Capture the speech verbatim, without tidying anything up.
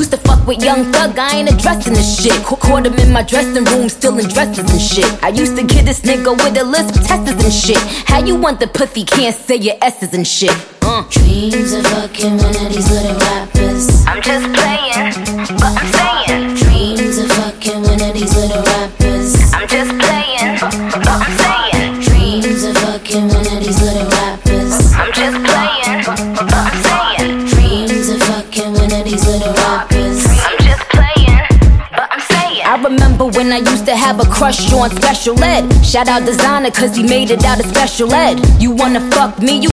used to fuck with Young Thug, I ain't addressing this shit. Caught him in my dressing room, still in dresses and shit. I used to kid this nigga with a lisp, testers and shit. How you want the pussy, can't say your S's and shit. uh. Dreams of fucking one of these little rappers. I'm just playing, but I'm saying. Dreams of fucking one of these little rappers. I'm just playing, but I'm saying. Dreams of fucking one of these little rappers. I'm just playing, but I'm saying. Dreams of fucking one of these little rappers. I'm just playing, but I'm saying. I remember when I used to have a crush on Special Ed. Shout out Designer cause he made it out of Special Ed. You wanna fuck me, you